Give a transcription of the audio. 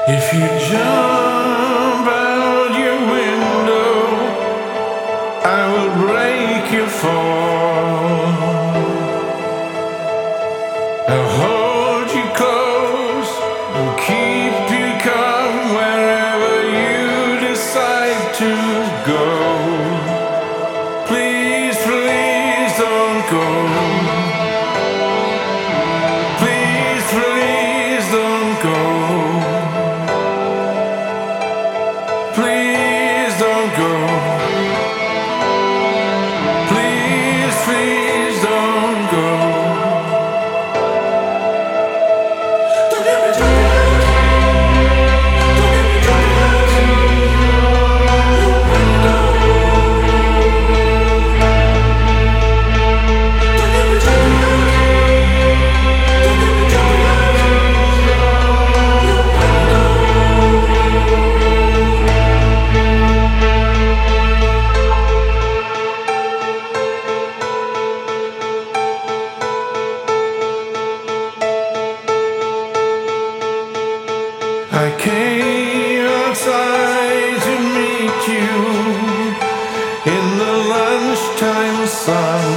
If you jump out your window, I will break your fall. I'll hold you close and keep you calm wherever you decide to go. Please, please don't go. Please, please don't go. Please don't go. Please, please don't go. Don't get me jumping out. Don't get me jumping out your window. Don't get me jumping out. Don't get me jumping out your window. I came outside to meet you in the lunchtime sun.